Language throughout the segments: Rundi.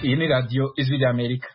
Iyi ni radiyo Ijwi ry'Amerika.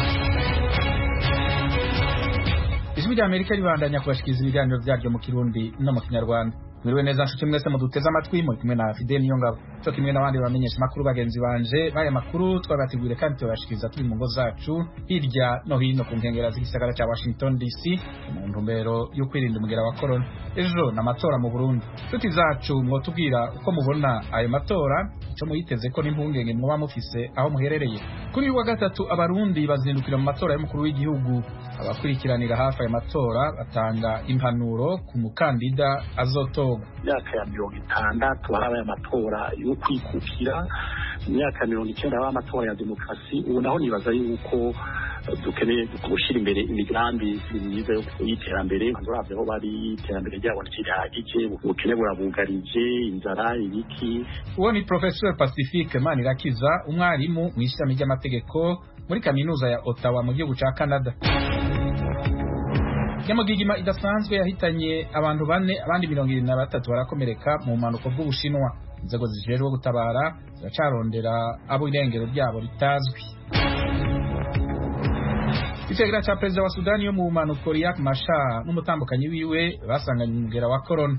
Ijwi ry'Amerika ribandanya kubashikiriza ibiganiro byaryo mu Kirundi no mu Kinyarwanda. Mwiriwe neza nshuti mwese muduteze amatwi muri kumwe na Fidel Niyongabo. Cyo kimwe n'abandi bamenyesha makuru bagenzi banje baya makuru twabategurire kandi tubashikiriza turi mu ngo zacu hirya no hino ku nkengera z'igisagara cya Washington DC mu ntumbero yo kwirinda umugera wa corona. Ejo n'amatora mu Burundi. Nshuti zacu mwotubwira uko mubona ayo matora, cyo muyiteze ko n'impungenge mwoba mufise aho muherereye. Kuri wa gatatu abarundi bazindukira mu matora y'umukuru w'igihugu. Abakurikiranira hafi ayo matora batanga impanuro ku mukandida azotorwa. Myaka ya 60 harabaye amatora yo kwikukira, imyaka 90 harabaye amatora ya demokrasi. Ubu naho nibaza yuko dukeneye gushira imbere imigambi myiza yo kwiterambere, ndoravye ho bari iterambere ryabo ntirihagije, ubukene burabugarije, inzara ibiki. Uwo ni Professor Pacifique Manirakiza, umwarimu mu ishami ry'amategeko muri kaminuza ya Ottawa mu gihugu ca Canada. Nyamugigima idasanzwe yahitanye abantu 4 abandi 23 barakomereka mu mpanuka bw'Ubushinwa. Inzego zijejwe gutabara ziracarondera abo irengero ryabo ritazwi. Itegera cha perezida wa Sudani yo mu mpanuka Riek Machar n'umutambukanyi wiwe basanganye umugera wa corona.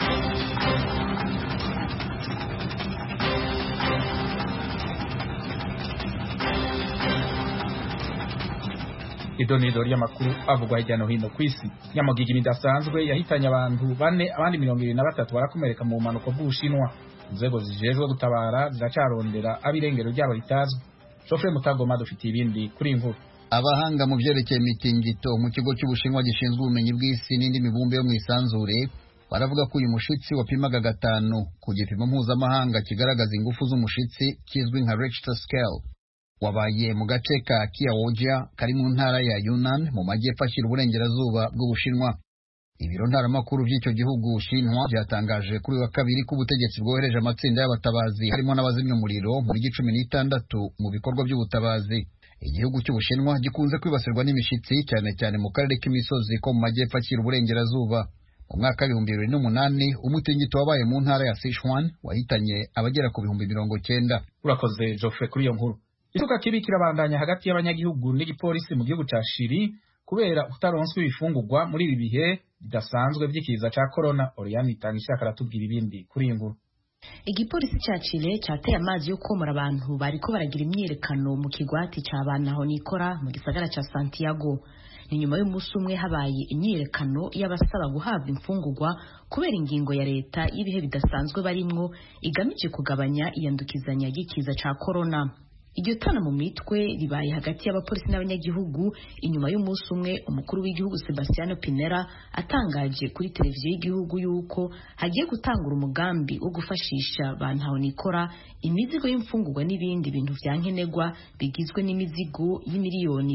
Idonido ry'amakuru avugwa hirya no hino kw'isi. Nyamugigima idasanzwe yahitanye abantu 4 abandi 23 barakomereka mu mpanuka bw'Ubushinwa. Inzego zijejwe gutabara ziracarondera abirengero ryabo ritazwi. Geoffrey Mutagoma dufite ibindi kuri imvura. Abahanga mu byerekeye imitingito mu kigo cy'Ubushinwa gishinzwe ubumenyi bw'isi n'indi mibumbe yo mu isanzure baravuga ko uyu mushitsi wapimaga 5 ku gipimo mpuzamahanga kigaragaza ingufu z'umushitsi kizwi nka Richter scale wabaye mu gace ka Kiaoja kari mu ntara ya Yunnan mu majyepfo ashyira uburengerazuba bw'Ubushinwa. Ibiro ntaramakuru by'icyo gihugu Shinhwa byatangaje kuri wa kabiri ko ubutegetsi bwohereje amatsinda y'abatabazi harimo n'abazimya umuriro muri 16 mu bikorwa by'ubutabazi. Igihugu cy'Ubushinwa gikunze kwibasirwa n'imishitsi cyane cyane mu karere k'imisozi ko mu majyepfo ashyira uburengerazuba. Mu mwaka 2008 umutingito wabaye mu ntara ya Sichuan wahitanye abagera ku 90,000. Urakoze Geoffrey kuri iyo nkuru. Isuka kibi kirabandanya hagati y'abanyagihugu n'igipolisi mu gihugu ca Chili kubera utaronswe ibifungurwa muri ibi bihe bidasanzwe by'ikiza ca corona. Oriane itangishaka aratubwira ibindi kuri iyi nkuru. Igipolisi ca Chile cateye amazi yo komora abantu bariko baragira imyiyerekano mu kigwati ca Banaho nikora mu gisagara ca Santiago. Ni nyuma y'umunsi umwe habaye imyiyerekano y'abasaba guhabwa imfungurwa kubera ingingo ya leta y'ibihe bidasanzwe barimwo igamije kugabanya iyandukizanya y'ikiza ca corona. Iryo tana mu mitwe ribaye hagati y'abapolisi n'abanyagihugu inyuma y'umunsi umwe umukuru w'igihugu Sebastiano Pinera atangaje kuri televiziyo y'igihugu yuko hagiye gutangura umugambi wo gufashisha bantaho nikora imizigo y'imfungurwa n'ibindi bintu vyankenegwa bigizwe n'imizigo y'imiliyoni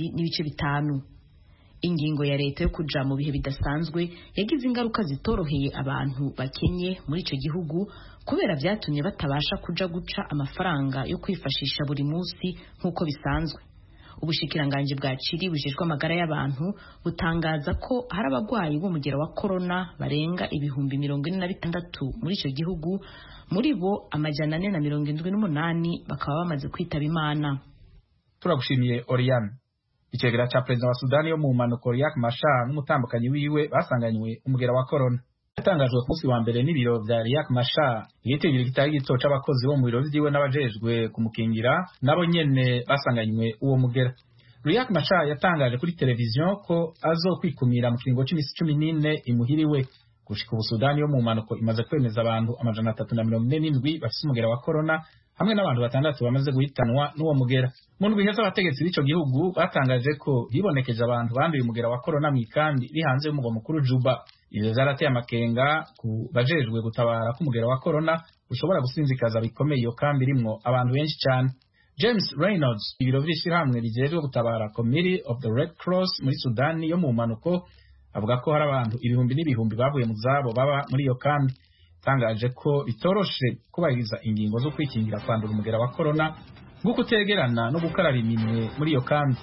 2.5. Ingingo ya leta yo kuja mu bihe bidasanzwe yagize ingaruka zitoroheye abantu bakenye muri ico gihugu kubera vyatumye batabasha kuja guca amafaranga yo kwifashisha buri munsi nk'uko bisanzwe. Ubushikiranganje bwa Chili bujejwe amagara y'abantu butangaza ko hari abagwayi b'umugera wa corona barenga 46,000 muri ico gihugu, muri bo 478 bakaba bamaze kwitaba Imana. Turagushimiye Oriane. Itegera cha perezida wa Sudani yo mu mpanuka Riek Machar n'umutambukanyi wiwe basanganywe umugera wa corona. Yatangajwe ku munsi wa mbere n'ibiro vya Riek Machar. Igitigiri kitari gito c'abakozi bo mu biro vyiwe n'abajejwe kumukingira nabo nyene basanganywe uwo mugera. Riek Machar yatangaje kuri televiziyo ko azokwikumira mu kiringo c'imisi 14 imuhiriwe. Gushika ubu Sudani yo mu mpanuka imaze kwemeza abantu 347 bafise umugera wa corona hamwe n'abantu 6 bamaze guhitanwa n'uwo mugera. Mu ndwi iheze abategetsi b'ico gihugu batangaje ko hibonekeje abantu banduye umugera wa corona mw'ikandi bihanze y'umugwa mukuru Juba. Ivyo vyarateye amakenga ku bajejwe gutabara k'umugera wa corona ushobora gusinzikaza bikomeye iyo kambi irimwo abantu benshi cyane. James Reynolds, ibiro vy'ishirahamwe rijejwe gutabara Committee of the Red Cross muri Sudani yo mu mpanuko, avuga ko hari abantu ibihumbi n'ibihumbi bavuye mu zabo baba muri iyo kambi. Tangaje ko bitoroshe kubahiriza ingingo zo kwikingira kwandura umugera wa corona nko kutegerana no gukaraba iminwe muri iyo kambi.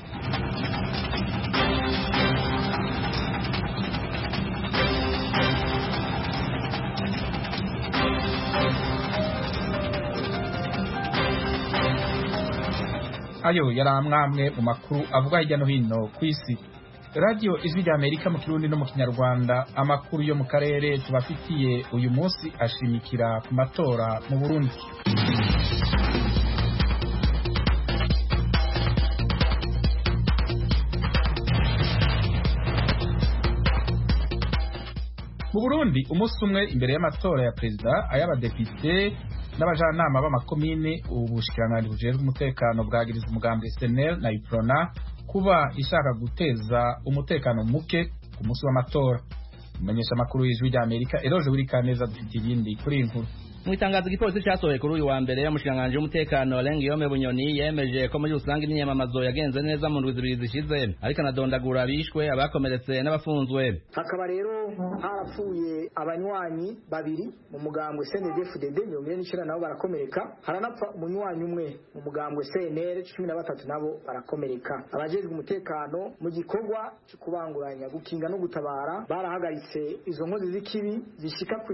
ayo yari amwe mu makuru avuga hirya no hino ku isi. Radio Ijwi rya Amerika mu Kirundi no mu Kinyarwanda, amakuru yo mu karere tubafitiye uyu munsi ashimikira ku matora mu Burundi. Mu Burundi umunsi umwe imbere y'amatora ya perezida, ay'abadepite n'abajanama b'amakomine, ubushikiranganji bujejwe umutekano bwagiriza umugambi SNL na UPRONA kuba ishaka guteza umutekano muke ku munsi w'amatora. Umumenyesha makuru y'Ijwi rya Amerika Eroje Burikaneza dufite ibindi kuri inkuru. Mu itangazo igipolisi cyasohoye kuri uyu wa mbere, umushikiranganji w'umutekano Lengiyome Bunyoni yemeje ko muri rusange imyamamazo yagenze neza mu ndwi zibiri zishize, ariko anadondagura abishwe, abakomeretse n'abafunzwe. Hakaba rero harapfuye abanywanyi babiri mu mugambwe CNDD-FDD 19 nabo barakomereka, haranapfa umunywanyi umwe mu mugambwe CNL 13 nabo barakomereka. Abajejwe umutekano mu gikorwa cyo kubanguranya gukinga no gutabara barahagaritse izo nkozi z'ikibi zishika ku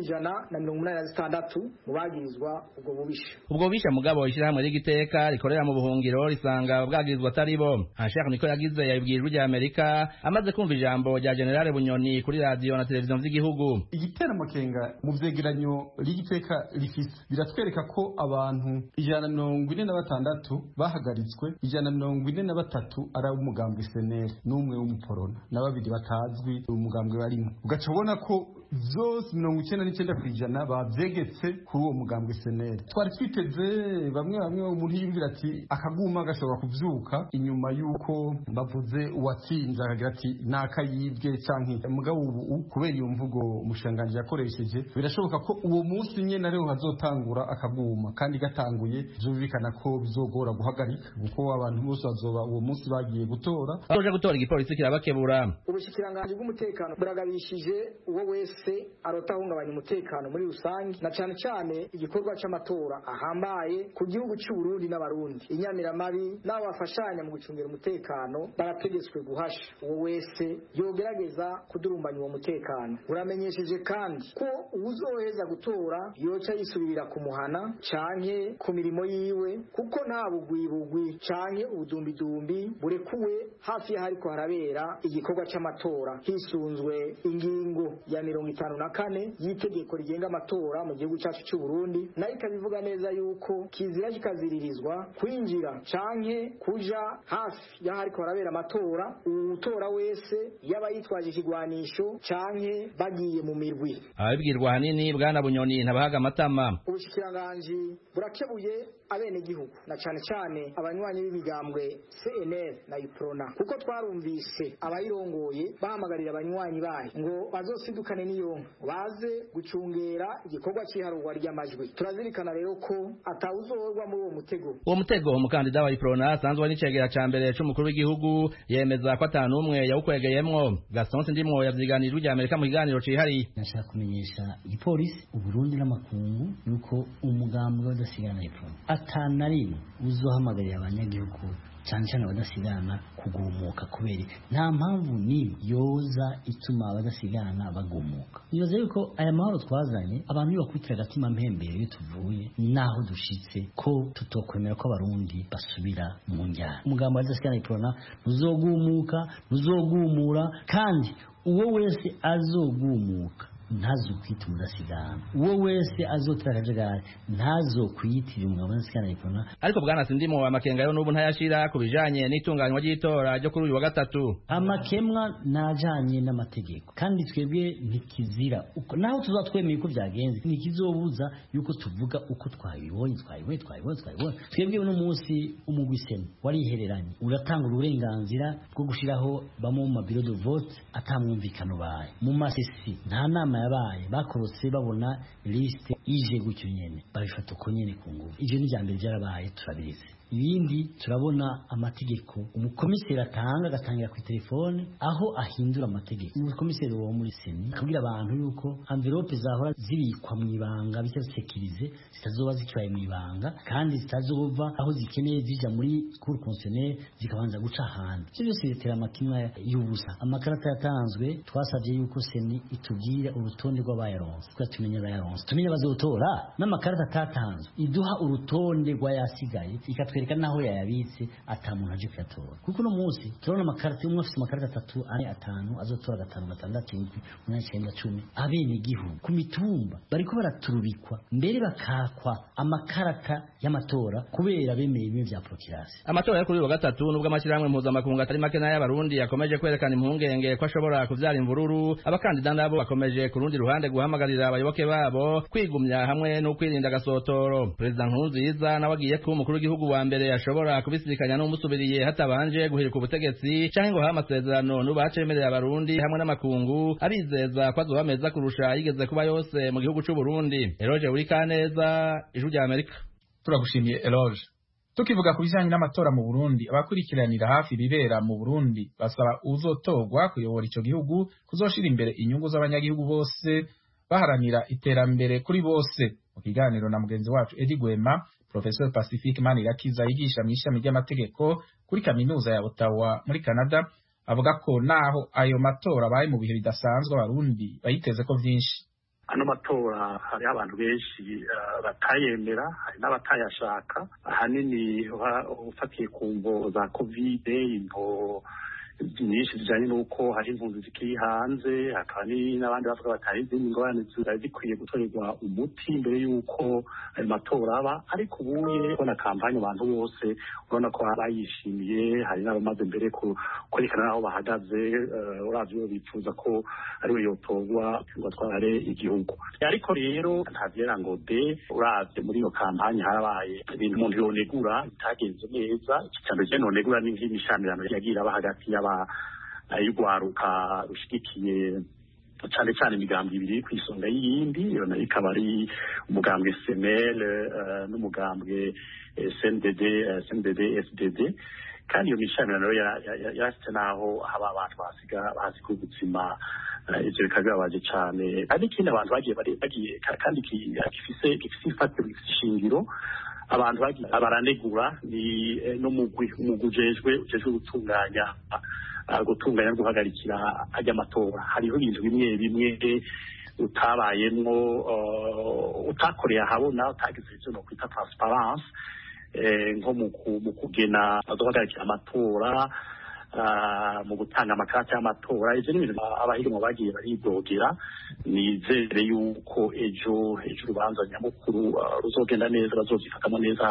186 mubagirizwa ubwo bubisha. Ubwo bubisha mugabo ishyirahamwe ry'igiteka rikorera mu buhungiro risanga bwagirizwa atari bo. Ashaka niko yagize yabibwira Ijwi rya Amerika amaze kumva ijambo rya General Bunyoni kuri radio na televiziyo vy'igihugu. Igitera makenga mu vyegeranyo ry'igiteka rifise biratwereka ko abantu 146 bahagaritswe, 143 ari umugambwe SNL n'umwe w'umuporona na babiri batazwi umugambwe barimo. Ugaca ubona ko zose 99% bavyegetse kuri uwo mugambwe SNL. Twari twiteze bamwe umuntu yumvira ati akaguma gashobora kuvyuka inyuma yuko bavuze uwatsinze akagira ati nakayibwe canke mugabo ubu kubera iyo mvugo umushanganje yakoresheje birashoboka ko uwo munsi nyene ariho hazotangura akaguma, kandi gatanguye byumvikana ko bizogora guhagarika kuko abantu bose bazoba uwo munsi bagiye gutora. Baje gutora igipolisi kirabakebura. Ubushikiranganje bw'umutekano buragabishije uwo wese arotahungabanya umutekano muri rusange, na cyane igikorwa cy'amatora ahambaye ku gihugu cy'u Burundi n'abarundi. Inyamiramabi n'abafashanya mu gucungira umutekano barategetswe guhasha uwo wese yogerageza kudurumbanya uwo mutekano. Uramenyesheje kandi ko uzoheza gutora yoca yisubirira kumuhana canke ku mirimo yiwe, kuko nta bugwibugwi canke ubudumbidumbi burekuwe hafi y'ahariko harabera igikorwa cy'amatora, hisunzwe ingingo ya 54 y'itegeko rigenga amatora mu gihugu cyacu cy'u Burundi, nayo ikabivuga neza yuko kizira kikaziririzwa kwinjira canke kuja hafi y'ahariko harabera amatora utora wese yaba yitwaje ikigwanisho canke bagiye mu mirwi. Abibwirwa hanini Bwana Bunyoni ntabahaga amatama. Ubushikiranganji burakebuye abene gihugu na cyane abanywanyi b'imigambwe CNL na UPRONA, kuko twarumvise abayirongoye bahamagarira abanywanyi bayo ngo bazosidukane niyo baze gucungera igikorwa cy'iharurwa ry'amajwi. Turazirikana rero ko atawuzorwa muri uwo mutego. Uwo mutego umukandida wa UPRONA asanzwe n'icegera ca mbere c'umukuru w'igihugu yemeza ko atanumwe yawukwegeyemwo. Gaston Sindimwo yavyiganije rya Amerika mu kiganiro cihari. Nashaka kumenyesha igipolisi Uburundi n'amakungu yuko umugambwe w'adasigana UPRONA atanari uzohamagarira abanyagihugu cyane abadasigana kugumuka, kubera nta mpamvu ni yoza ituma abadasigana bagumuka. Niyoze yuko aya mahoro twazanye abantu bakwitira agatima mpembere iyo tuvuye naho dushitse ko tutokwemera ko abarundi basubira mu njyana. Umugambo w'adasigana UPRONA ntuzogumuka, ntuzogumura, kandi uwo wese azogumuka ntazokwita umudasigana, uwo wese azotera akajagari ntazokwitira umugabo w'adasigana UPRONA. Ariko Bwana Sindimo amakenga yo n'ubu ntayashira kubijanye n'itunganywa ry'itora ryo kuri uyu wa gatatu. Amakemwa najanye n'amategeko, kandi twebwe ntikizira naho tuzatwemeye ko byagenze, ntikizobuza yuko tuvuga uko twabibonye. Twebwe no munsi umugwisemo warihereranye uratanga uburenganzira bwo gushiraho bamwe mu mabiro de vote atamwumvikano baye mu masesi, nta nama yabaye, bakorotse babona liste ije gutyo nyene babifata uko nyene ku nguvu. Ivyo ni jambo byarabaye turabirize. Ibindi turabona amategeko umukomiseri agatangira ku telefone aho ahindura amategeko. Umukomiseri wo muri Seni akabwira abantu yuko envelope zahora zibikwa mu ibanga bityo sekirize zitazoba zikibaye mu ibanga, kandi zitazova aho zikeneye zija muri cour constitutionnelle zikabanza guca hanze. Ivyo byose bitera amakimwa y'ubusa. Amakarata yatanzwe twasavye yuko Seni itubwira urutonde rw'abayaronse, kuko tumenya abayaronse, tumenya bazotora. N'amakarata atatanzwe iduha urutonde rw'ayasigaye ikatwe akatwereka naho yayabitse atamuntu aje kuyatora kuko no munsi turabona amakarita umwe afite amakarita 3 ane 5 azotora 5 6 7 10 abene igihugu ku mitumba bariko baraturubikwa mbere bakakwa amakarata y'amatora kubera bemeye ibintu vya prokirasi. Amatora yo kuri wa gatatu nubwo amashyirahamwe mpuzamakungu atari make n'ay'abarundi yakomeje kwerekana impungenge ko ashobora kuvyara imvururu, abakandida nabo bakomeje ku rundi ruhande guhamagarira abayoboke babo kwigumya hamwe no kwirinda gasotoro. Perezida Nkurunziza nawe agiye kuba umukuru w'igihugu wa mbere ashobora kubisikanya n'umusubiriye hatabanje guhirika ubutegetsi canke ngo ha amasezerano n'ubacemerera abarundi hamwe n'amakungu abizeza ko azobameza kurusha yigeze kuba yose mu gihugu c'u Burundi. Eloge Urikaneza, Ijwi rya Amerika. Turagushimiye Eloge. Tukivuga ku bijanye n'amatora mu Burundi, abakurikiranira hafi ibibera mu Burundi basaba uzotorwa kuyobora ico gihugu kuzoshira imbere inyungu z'abanyagihugu bose baharanira iterambere kuri bose. Mu kiganiro na mugenzi wacu Edi Gwema, Professor Pacifique Manirakiza yigisha mu ishami ry'amategeko kuri kaminuza ya Ottawa muri Canada, avuga ko naho ayo matora abaye mu bihe bidasanzwe abarundi bayiteze ko vyinshi. Ano matora hari abantu benshi batayemera, hari n'abatayashaka, ahanini ufatiye ku mvo za covid, imvo nyinshi zijanye n'uko hari impunzi zikiri hanze, hakaba n'abandi bavuga bataye izindi ngorane zari zikwiye gutorerwa umuti mbere y'uko ayo matora aba. Ariko ubuye kubona kampanye abantu bose urabona ko bayishimiye, hari n'abamaze mbere kwerekana aho bahagaze, uravye bifuza ko ariwe yotorwa ngo atware igihugu. Ariko rero ntavyera ngo de uravye muri iyo kampanye harabaye ibintu umuntu yonegura bitagenze neza. Icambere cyo nonegura ni nk'imishamirano yagira aba hagati y'urwaruka rushigikiye cyane cyane imigambi ibiri ku isonga y'iyindi, iyo nayo ikaba ari umugambwe SNL n'umugambwe CNDD FDD. Kandi iyo mishamirano yarafite naho haba abantu basiga ubuzima, ivyo bikababaje cyane. Kandi ikindi abantu bagiye kandi gifise ifatiro ishingiro, abantu bagiye baranegura ni no mugwi ujejwe gutunganya guhagarikira ajya amatora. Hariho ibintu bimwe utabayemwo, utakoreye ahabona, utagize ivyo no kwita transparence, nko mu kugena guhagarikira amatora, mu gutanga amakarata y'amatora. Ivyo ni ibintu abahiganwa bagiye baridogera. Nizere yuko ejo urubanza nyamukuru ruzogenda neza, bazovyifatamo neza,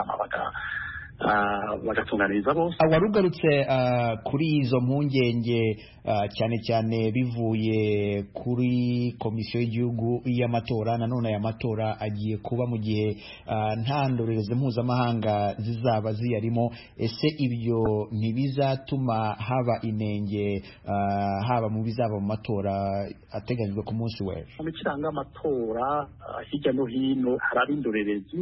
bagatunganiriza bose. Warugarutse kuri izo mpungenge cyane cyane bivuye kuri komisiyo y'igihugu y'amatora. Nanone aya matora agiye kuba mu gihe nta ndorerezi mpuzamahanga zizaba ziyarimo. Ese ibyo ntibizatuma haba inenge haba mu bizaba mu matora ateganyijwe ku munsi w'ejo? Mu kiranga amatora hirya no hino hari indorerezi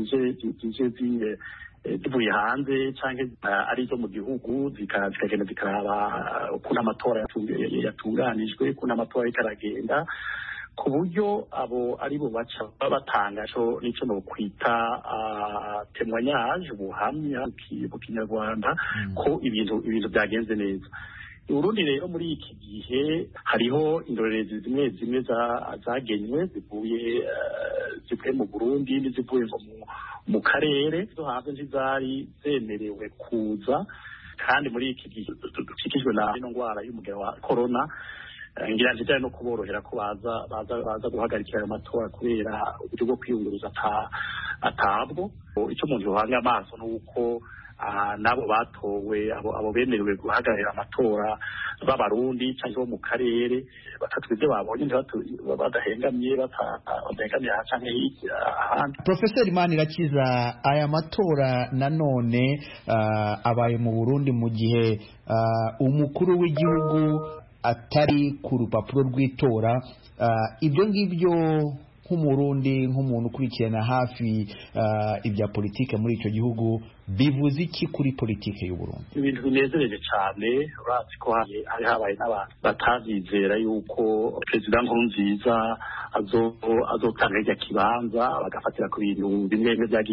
zije zivuye hanze canke ari zo mu gihugu, zikagenda zikaraba ukuntu amatora yatunganijwe, ukuntu amatora ikaragenda, ku buryo abo ari bo baca batanga nico no kwita témoignage, ubuhamya mu Kinyarwanda ko ibintu byagenze neza. Urundi rero muri iki gihe hariho indorerezi zimwe zagenywe zivuye mu Burundi n'izivuye mu karere zo hanze ntizari zemerewe kuza. Kandi muri iki gihe dukikijwe na ino ngwara y'umugera wa corona, ngira njye no kuborohera ko baza guhagarikira ayo matora kubera uburyo bwo kwiyunguruza atabwo. Icyo umuntu yohanga amaso nuko nabo batowe abo bemerewe guhagararira amatora b'abarundi cyangwa bo mu karere batatu ibyo babonye badahengamye badahengamiye canke ahandi. Professor Manirakiza, aya matora nanone abaye mu Burundi mu gihe umukuru w'igihugu atari ku rupapuro rw'itora. Ibyo ngibyo nk'umurundi, nk'umuntu ukurikirana hafi ibya politike muri icyo gihugu, bivuze iki kuri politike y'u Burundi? Ibintu binezereje cyane. Urazi ko hari habaye n'abantu batazizera yuko Perezida Nkurunziza azotanga irya kibanza, bagafatira ku bintu bimwe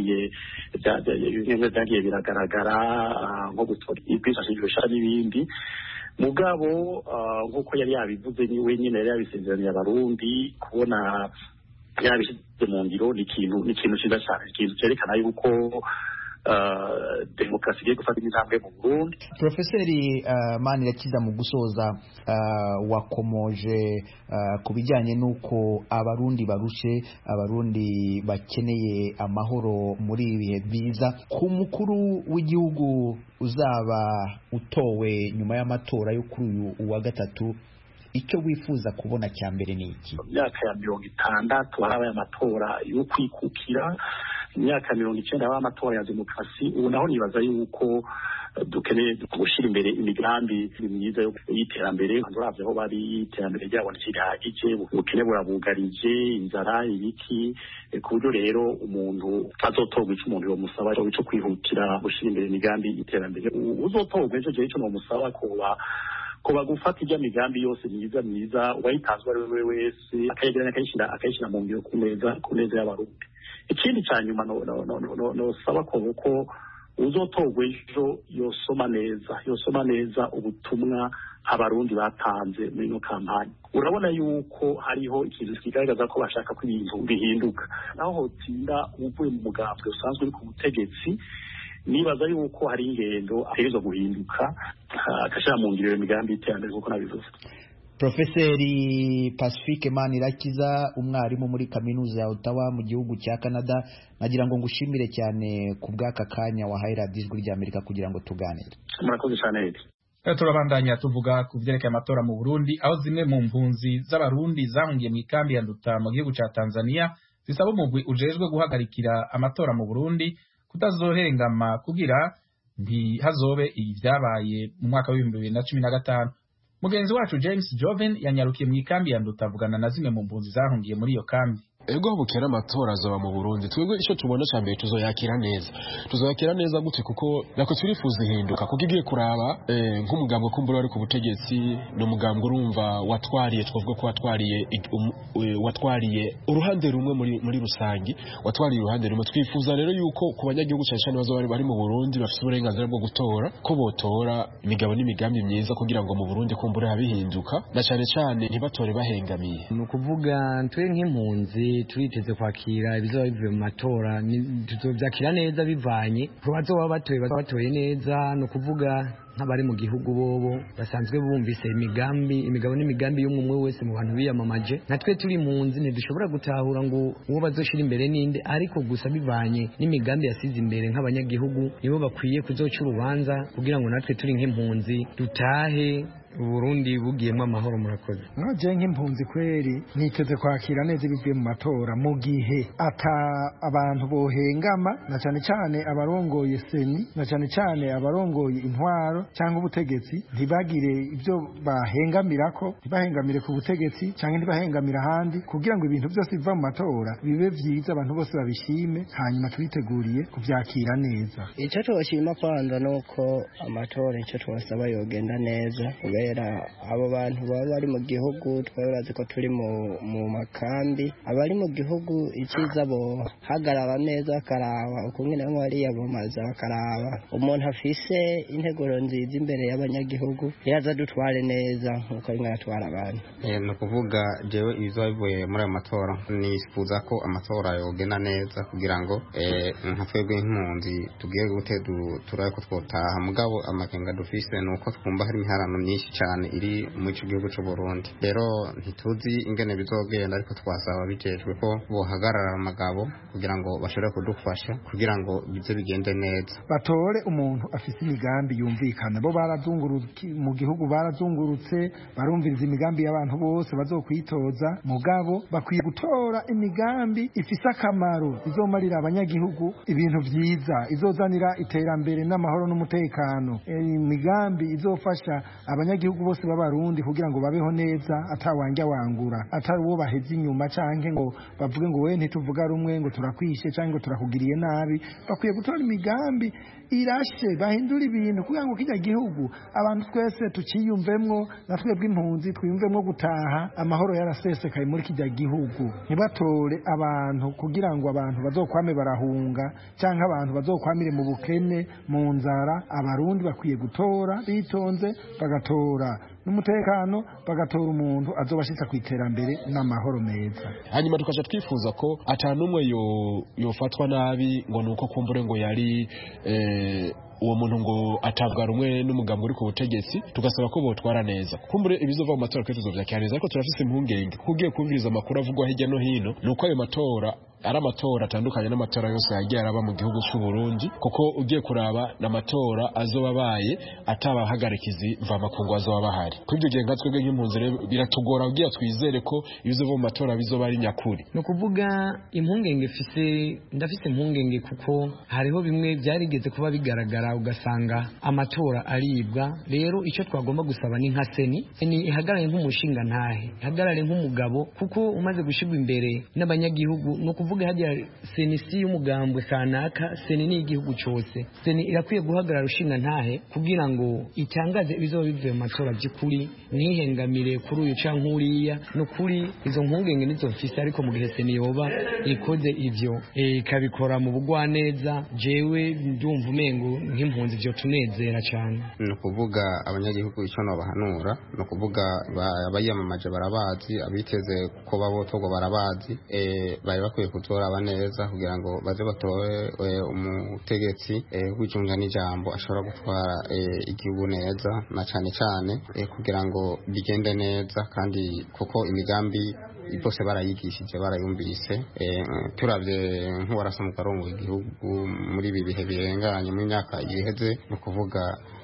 byagiye biragaragara nko gutora ibwisashijwe n'ibindi. Mugabo nk'uko yari yabivuze ni wenyine yari yabisezeraniye abarundi, kubona yabishyize mu ngiro ni ikintu cyiza cyane, ikintu cyerekana yuko demokarasi igiye gufata intambwe mu Burundi. Profeseri Manirakiza, mu gusoza wakomoje ku bijyanye n'uko abarundi barushe, abarundi bakeneye amahoro muri ibi bihe byiza. Ku mukuru w'igihugu uzaba utowe nyuma y'amatora yo kuri uyu wa gatatu, icyo wifuza kubona cya mbere ni iki? Imyaka ya 60 harabaye amatora yo kwikukira, imyaka 90 harabaye amatora ya demokarasi. Ubu naho nibaza yuko dukeneye gushyira imbere imigambi myiza y'iterambere. Uravye aho bari, iterambere ryabo ntirihagije, ubukene burabugarije, inzara, ibiki, ku buryo rero umuntu azotorwa ico umuntu yomusaba cyo kwihutira gushyira imbere imigambi y'iterambere. Uzotorwa ejo jewe ico nomusaba kuba gufata ijya migambi yose myiza uwayitanzwe ari we wese akayegeranya akayishyira mu ngiro ku neza y'abarundi. Ikindi cya nyuma nosaba ko uzotorwa ejo yosoma neza ubutumwa abarundi batanze muri ino kampani. Urabona yuko hariho ikintu kigaragaza ko bashaka ko ibintu bihinduka, naho hotinda uvuye mu mugambwe usanzwe uri ku butegetsi. Nibaza yuko hari ingendo aherezo guhinduka akashira mu ngiro imigambi y'iterambere kuko nabivuze. Profeseri Pacifique Manirakiza, umwarimu muri kaminuza ya Ottawa mu gihugu cya Canada, nagira ngo ngushimire cyane ku bw'aka kanya wahaye Radio Ijwi ry'Amerika kugira ngo tuganire. Murakoze cyane. Turabandanya tuvuga ku vyerekeye amatora mu Burundi, aho zimwe mu mpunzi z'abarundi zahungiye mu ikambi ya Nduta mu gihugu ca Tanzania zisaba umugwi ujejwe guhagarikira amatora mu Burundi kutazohengama kugira ntihazobe ibyabaye mu mwaka wa 2015. Mugenzi wacu James Joven yanyarukiye mu ikambi ya Nduta avugana na zimwe mu mpunzi zahungiye muri iyo kambi. Ego bukera amatora azoba mu Burundi, twebwe icyo tubona cyambere tuzoyakira neza gute, kuko nako turifuza ihinduka, kuko igiye kuraba nk'umugambo kumbura ari ku butegetsi n'umugambo urumva watwariye, twavuga ko watwariye uruhande rumwe muri rusangi, watwariye uruhande rumwe. Twifuza rero yuko ku banyagihugu cyane bazo bari mu Burundi bafite uburenganzira bwo gutora, ko botora imigabo n'imigambi myiza kugira ngo mu Burundi kumbura habihinduka, na cyane ntibatore bahengamiye. Nukuvuga twe nk'impunzi turiteze kwakira ibizoba bivuye mu matora, tuzovyakira neza bivanye ku bazoba batoye neza. No kuvuga nk'abari mu gihugu bobo basanzwe bumvise imigabo n'imigambi y'umwe wese mu bantu biyamamaje. Natwe turi impunzi ntidushobora gutahura ngo uwo bazoshira imbere ninde, ariko gusa bivanye n'imigambi yasize imbere nk'abanyagihugu nibo bakwiye kuzoca urubanza kugira ngo natwe turi nk'impunzi dutahe Burundi bugiyemo amahoro. Murakoze. Naje nk'impunzi kweri niteze kwakira neza ibivuye mu matora mu gihe abantu bohengama, na cyane abarongoye seni, na cyane abarongoye intwaro cyangwa ubutegetsi ntibagire ibyo bahengamirako, ntibahengamire ku butegetsi cyangwa ntibahengamira ahandi, kugira ngo ibintu byose biva mu matora bibe byiza, abantu bose babishime, hanyuma twiteguriye kubyakira neza. Icyo twashima kwanza nuko amatora icyo twasaba yogenda neza, abo bantu baba bari mu gihugu twarazi ko turi mu makambi. Abari mu gihugu icyiza bo hagarara neza, akaraba ukungene bari yabamaza, bakaraba umuntu afise integuro nziza imbere y'abanyagihugu yaza dutware neza nkuko atwara abantu. No kuvuga jewe ibizoba bivuye muri ayo matora, nifuza ko amatora yogenda neza kugira ngo nka twebwe nk'impunzi tugiye gute turabe ko twotaha. Mugabo amakenga dufise nuko twumva hari imiharano myinshi cyane iri mu gihugu cy'u Burundi. Rero ntituzi ingene bizogenda, ariko twasaba bijejwe ko bohagarara amagabo kugira ngo bashobore kudufasha kugira ngo bize bigende neza. Batore umuntu afite imigambi yumvikana. Bo barazungurutse mu gihugu, barazungurutse barumviriza imigambi y'abantu bose bazokwitoza, mugabo bakwiye gutora imigambi ifise akamaro, izomarira abanyagihugu ibintu byiza, izozanira iterambere n'amahoro n'umutekano, imigambi izofasha abanyagihugu bose b'abarundi kugira ngo babeho neza, atawangya wangura, atari uwo baheze inyuma canke ngo bavuge ngo we ntituvuga rumwe, ngo turakwishe canke ngo turakugiriye nabi. Bakwiye gutora imigambi irashe, bahindura ibintu kugira ngo kijya gihugu abantu twese tukiyumvemwo, natwe bw'impunzi twiyumvemwo gutaha amahoro yarasesekaye muri kijya gihugu. Ntibatore abantu kugira ngo abantu bazokwame barahunga canke abantu bazokwamire mu bukene, mu nzara. Abarundi bakwiye gutora bitonze, bagatora n'umutekano bagatora umuntu azobashitsa ku iterambere n'amahoro meza. Hanyuma tukaja twifuza ko atanumwe yofatwa nabi ngo nuko kumbure ngo yari uwo muntu ngo atabwa rumwe n'umugambi uri ku butegetsi, tugasaba ko botwara neza kumbure ibizova mu matora kwetuzo vyakira neza, ariko turafise impungenge kugiye kumviriza amakuru avugwa hirya no hino nuko ayo matora ari amatora atandukanye n'amatora yose yagiye araba mu gihugu cy'u Burundi, kuko ugiye kuraba n'amatora azoba baye atabahagarikizi mva makungu azoba bahari. Kuri ibyo gihe nkatswe nk'impunzi biratugora kugira twizere ko ibizova mu matora bizoba ari nyakuri. No kuvuga impungenge ndafise impungenge kuko hariho bimwe byarigeze kuba bigaragara ugasanga amatora aribwa. Rero icyo twagomba gusaba ni nka seni ihagarare nk'umushinga ntahe, ihagarare nk'umugabo, kuko umaze gushigwa imbere n'abanyagihugu no kuvuga hajya seni si y'umugambwe kanaka, seni ni igihugu cyose. Seni irakwiye guhagarara ushinga ntahe kugira ngo itangaze ibizoba bivuye mu matora by'ukuri, ntihengamire kuri uyu canke uriya. No kuri izo mpungenge nizo mfise, ariko mu gihe seni yoba ikoze ivyo ikabikora mu bugwaneza, jewe ndumva umengo nk'impunzi byo tunezera cyane. No kuvuga abanyagihugu icyo nabahanura, no kuvuga abayamamaje barabazi, abiteze ko babotorwa barabazi, bari bakwiye kutora neza kugira ngo baze batore umutegetsi w'icunga n'ijambo ashobora gutwara igihugu neza, na cyane cyane kugira ngo bigende neza, kandi kuko imigambi bose barayigishije barayumvise. Turavye nk'uwarasoma ukarongo igihugu muri ibi bihe birenganye mu myaka iheze, no kuvuga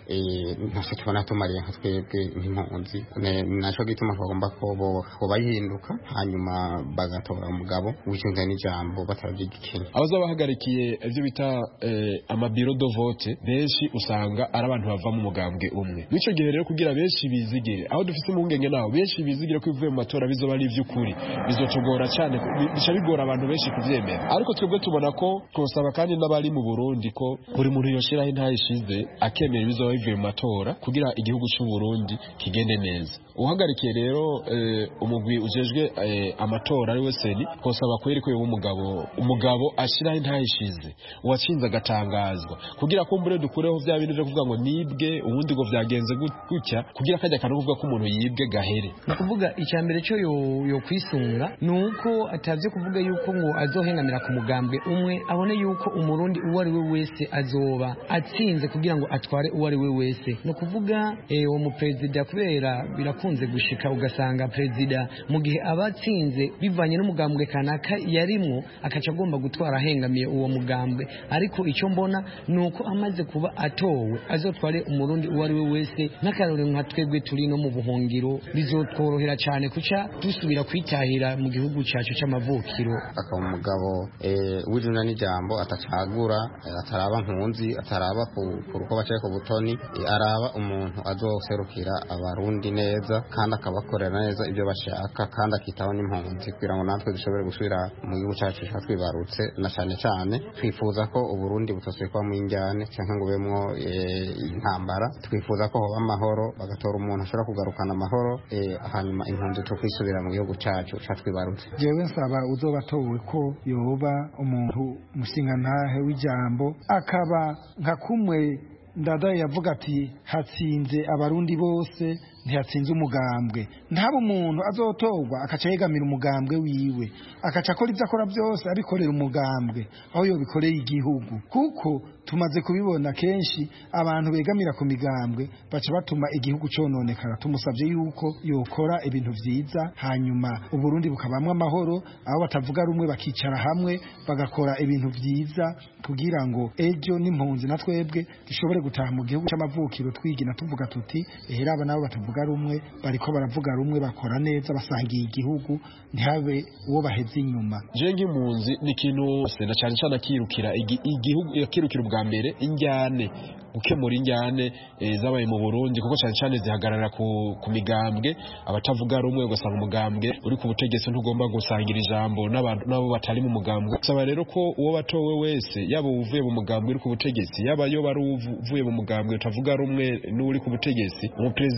ntacyo tubona tumariye nka twebwe nk'impunzi. Naco gituma twagomba ko bayihinduka hanyuma bagatora umugabo w'icunga n'ijambo batabyigikenye. Abaza bahagarikiye ivyo bita amabiro do vote benshi usanga ari abantu bava mu mugambwe umwe. Nico gihe rero kugira benshi bizigire, aho dufite impungenge naho benshi bizigire ko ivuye mu matora bizoba ari ivy'ukuri, bizotugora cyane, bica bigora abantu benshi kuvyemera. Ariko twebwe tubona ko twosaba kandi n'abari mu Burundi ko buri muntu yoshiraho intayishize akemera ibizoba bivuye mu matora kugira igihugu cy'u Burundi kigende neza. Uhagarikiye rero umugwi ujejwe amatora ari we seni, twosaba kweri ko umugabo ashiraho intayishize, uwatsinze agatangazwa kugira ko mbere dukureho vya bintu byo kuvuga ngo nibwe ubundi ngo vyagenze gutya, kugira kajya kandi kuvuga ko umuntu yibwe gahere. No kuvuga icyambere cyo yo kwisunga nuko atavye kuvuga yuko ngo azohengamira ku mugambwe umwe, abone yuko umurundi uwo ari we wese azoba atsinze kugira ngo atware uwo ari we wese. No kuvuga uwo mu president kubera birakunze gushika ugasanga president mu gihe abatsinze bivanye n'umugambwe kanaka yarimwo akaca agomba gutwara hengamiye uwo mugambwe, ariko icyo mbona nuko amaze kuba atowe azotware umurundi uwo ari we wese. N'akarore nka twebwe turi no mu buhungiro bizotworohera cyane kuca dusubira kwitahira mu gihugu cyacu cy'amavukiro. Akaba umugabo w'ijuna n'ijambo atacagura, ataraba nkunzi, ataraba ku ruko bacaye ku butoni, araba umuntu azoserukira abarundi neza kandi akabakorera neza ibyo bashaka, kandi akitaho n'impunzi kugira ngo natwe dushobore gusubira mu gihugu cyacu twibarutse. Na cyane cyane twifuza ko Uburundi butosubikwa mu injyane cyangwa ngo bemwo intambara. Twifuza ko hoba amahoro, bagatora umuntu ashobora kugarukana amahoro, hanyuma impunzi tukwisubira mu gihugu cyacu twibarutse. Jewe nsaba uzobatowe ko yoba umuntu mushinga ntahe w'ijambo, akaba nka kumwe Ndadaye yavuga ati hatsinze abarundi bose ntihatsinze umugambwe. Ntaba umuntu azotorwa akaca yegamira umugambwe wiwe, akaca akora ibyo akora byose abikorera umugambwe aho yobikoreye igihugu, kuko tumaze kubibona kenshi abantu begamira ku migambwe baca batuma igihugu cononekara. Tumusabye yuko yokora ibintu vyiza, hanyuma Uburundi bukabamwe amahoro, aho batavuga rumwe bakicara hamwe bagakora ibintu vyiza kugira ngo ejo n'impunzi na twebwe dushobore gutaha mu gihugu cy'amavukiro twigina tuvuga tuti eheraba nabo batavuga rumwe bariko baravuga rumwe, bakora neza, basangiye igihugu, ntihabe uwo baheze inyuma. Je nk'impunzi ni kintu na cyane cyane akirukira igihugu, yakirukira ubwa mbere injyane, gukemura injyane zabaye mu Burundi, kuko cyane cyane zihagarara ku migambwe. Abatavuga rumwe ugasanga umugambwe uri ku butegetsi ntugomba gusangira ijambo nabo batari mu mugambwe. Saba rero ko uwo batowe wese, yaba uvuye mu mugambwe uri ku butegetsi, yaba yo bari uvuye mu mugambwe utavuga rumwe n'uri ku butegetsi, umuperezida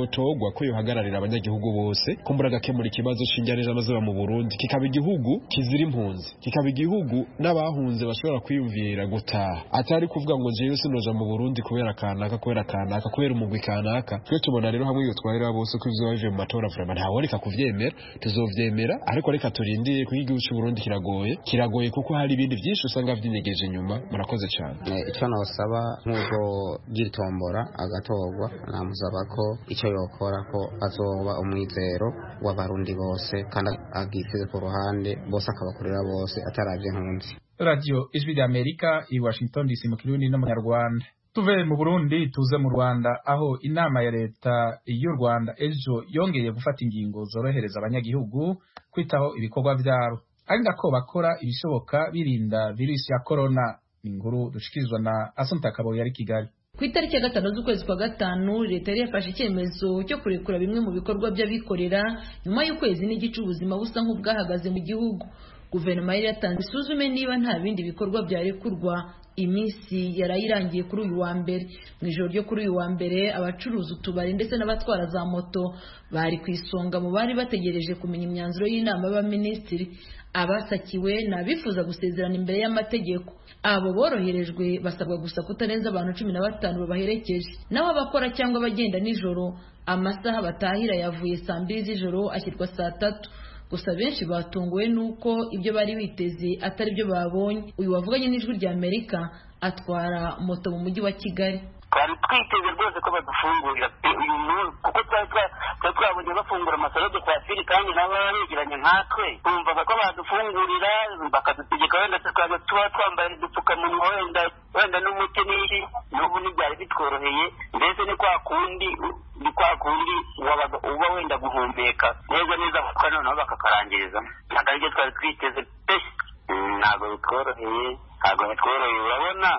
yotogwa ko yohagararira abanyagihugu bose kumbura agakemura ikibazo c'injyana z'amazuba mu Burundi kikaba igihugu kizira impunzi kikaba igihugu n'abahunze bashobora kwiyumvira gutaha atari kuvuga ngo jewe sinoja mu Burundi kubera kanaka kubera umugwi kanaka twe tubona rero hamwe yotwarira bose ko ivyo baje mu matora vraiment ntaworeka kuvyemera tuzovyemera ariko reka turindire ko igihugu cy'u Burundi kiragoye kuko hari ibindi byinshi usanga vyinyegeje inyuma murakoze cyane icyo nasaba nk'ubwo giritombora agatorwa namusaba ko icyo yokora ko azoba umwizero w'abarundi bose kandi agisize ku ruhande bose akabakorera bose ataravye nkunzi. Radio Ijwi ry'Amerika i Washington DC mu Kirundi no mu Nyarwanda. Tuve mu Burundi tuze mu Rwanda aho inama ya leta y'u Rwanda ejo yongeye gufata ingingo zorohereza abanyagihugu kwitaho ibikorwa vyabo ari ndako bakora ibishoboka birinda virusi ya corona. Inkuru dushikirizwa na Assumpta Kaboyi ari Kigali. Ku itariki ya 5 z'ukwezi kwa 5 leta yari yafashe icyemezo cyo kurekura bimwe mu bikorwa by'abikorera nyuma y'ukwezi n'igice ubuzima busa nk'ubwahagaze mu gihugu. Guverinoma yari yatanze isuzume niba nta bindi bikorwa byarekurwa. Iminsi yarayirangiye kuri uyu wa mbere. Mu ijoro ryo kuri uyu wa mbere abacuruza utubari ndetse n'abatwara za moto bari ku isonga mu bari bategereje kumenya imyanzuro y'inama y'abaminisitiri. Abasakiwe n'abifuza gusezerana imbere y'amategeko. Abo boroherejwe basabwa gusa kutarenza abantu 15 babaherekeje. Naho abakora cyangwa abagenda nijoro amasaha batahira yavuye saa 2 z'ijoro ashyirwa saa 3. Gusa benshi batunguwe nuko ibyo bari biteze atari byo babonye. Uyu wavuganye n'Ijwi ry'Amerika atwara moto mu mujyi wa Kigali. Twari twiteze rwose ko badufungurira uyu munsi kuko twabonye bafungura amasaro de kwafiri kandi nabo begeranye nkatwe twumvaga ko badufungurira bakadutegeka wenda tuba twambaye udupfukamunwa wenda n'umuti n'iki n'ubu ntibyari bitworoheye mbese ni kwa kundi uba wenda guhumeka neza kuko noneho bakakarangiriza ntabwo aribyo twari twiteze pe ntabwo bitworoheye urabona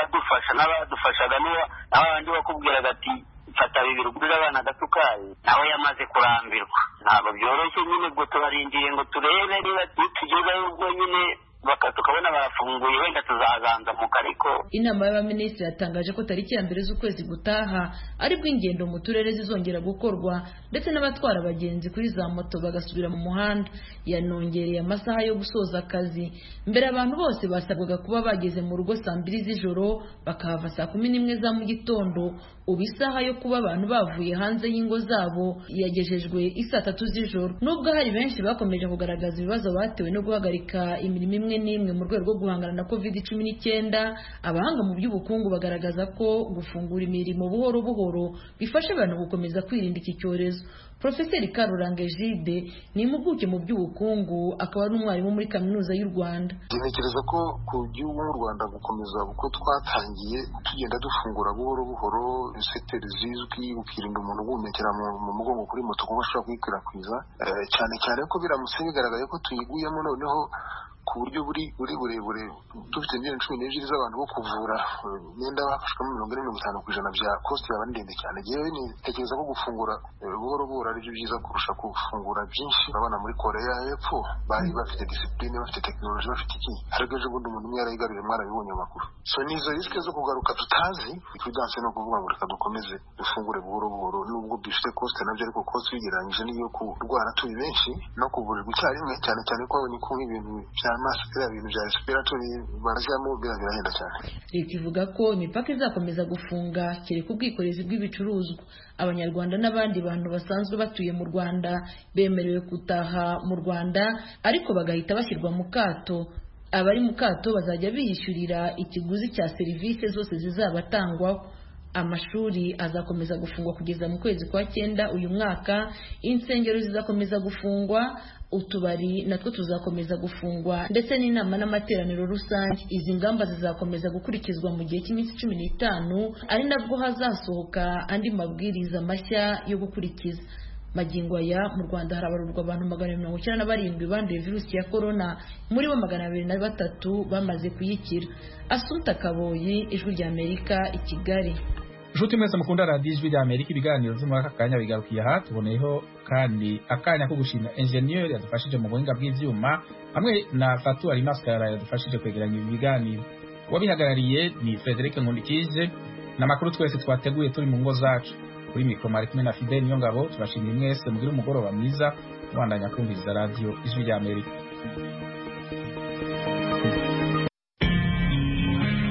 abadufashaga n'abandi bakubwiraga ati fata bibiri ugurira abana agasukari nawe yamaze kurambirwa ntabwo byoroshye nyine ubwo tubarindiriye ngo turebe niba tugezeho ubwo nyine tukabona barafunguye wenda tuzazanzamuka ariko. Inama y'abaminisitiri yatangaje ko tariki ya 2 z'ukwezi gutaha aribwo ingendo mu turere zizongera gukorwa ndetse n'abatwara abagenzi kuri za moto bagasubira mu muhanda. Yanongereye amasaha yo gusoza akazi. Mbere abantu bose basabwaga kuba bageze mu rugo saa 2 z'ijoro bakahava saa 11 za mu gitondo. Ubu isaha yo kuba abantu bavuye hanze y'ingo zabo yagejejwe isaa 3 z'ijoro. Nubwo hari benshi bakomeje kugaragaza ibibazo batewe no guhagarika imirimo imwe n'imwe mu rwego rwo guhangana na COVID-19, abahanga mu by'ubukungu bagaragaza ko gufungura imirimo buhoro buhoro bifasha abantu gukomeza kwirinda iki cyorezo. Profeseri Karuranga Egide ni impuguke mu by'ubukungu akaba ari umwarimu muri kaminuza y'u Rwanda. Ntekereza ko ku gihugu mu Rwanda gukomeza uko twatangiye tugenda dufungura buhoro buhoro sekiteri zizwi ukirinda umuntu guhumekera mu mugongo kuri moto kuba ashobora kuyikwirakwiza cyane ko biramutse bigaragaye ko tuyiguyemo noneho ku buryo buri burebure dufite miliyoni 12 z'abantu bo kuvura nenda bafashwamo 45% bya cost yaba ndende cyane. Yewe ni tekereza ko gufungura buhoro buhoro ari byo byiza kurusha gufungura byinshi. Urabona muri Korea y'Epfo bari bafite discipline bafite technology bafite iki ariko ejo bundi umuntu umwe yarayigaruriye mwarabibonye amakuru. So nizo risque zo kugaruka tutazi prudence no kuvuga ngo reka dukomeze dufungure buhoro buhoro nubwo bifite cost nabyo ariko cost bigeranyije niyo kurwara turi benshi no kuvurirwa icyarimwe cyane ko ni ko ibintu bya ibintu bya respiratory barazamo birahenda cyane. Leta ivuga ko imipaka izakomeza gufunga kereka ubwikorezi bw'ibicuruzwa. Abanyarwanda n'abandi bantu basanzwe batuye mu Rwanda bemerewe gutaha mu Rwanda ariko bagahita bashyirwa mu kato. Abari mu kato bazajya biyishyurira ikiguzi cya serivisi zose zizabatangwaho. Amashuri azakomeza gufungwa kugeza mu kwezi kwa 9 uyu mwaka. Insengero zizakomeza gufungwa, utubari natwo tuzakomeza gufungwa ndetse n'inama n'amateraniro rusange. Izi ngamba zizakomeza gukurikizwa mu gihe cy'iminsi 15 ari nabwo hazasohoka andi mabwiriza mashya yo gukurikiza. Magingo aya mu Rwanda harabarurwa abantu 197 banduye virusi ya corona, muri bo 203 bamaze kuyikira. Assumpta Kaboyi, Ijwi ry'Amerika i Kigali. Nshuti mwese mukunda Radio Ijwi ry'Amerika, ibiganiro by'umwaka kanya bigarukiye aha. Tuboneyeho kandi akanya ko gushimira engineer yadufashije mu buhinga bw'ivyuma hamwe na Fatou Alimaskara yadufashije kwegeranya ibi biganiro. Wabihagarariye ni Frederic Nkundikije na makuru twese twateguye turi mu ngo zacu. kuri mikoro mwari kumwe na Fidel Niyongabo. Turashimira mwese mugire umugoroba mwiza, mubandanya kumviriza radio Ijwi ry'Amerika.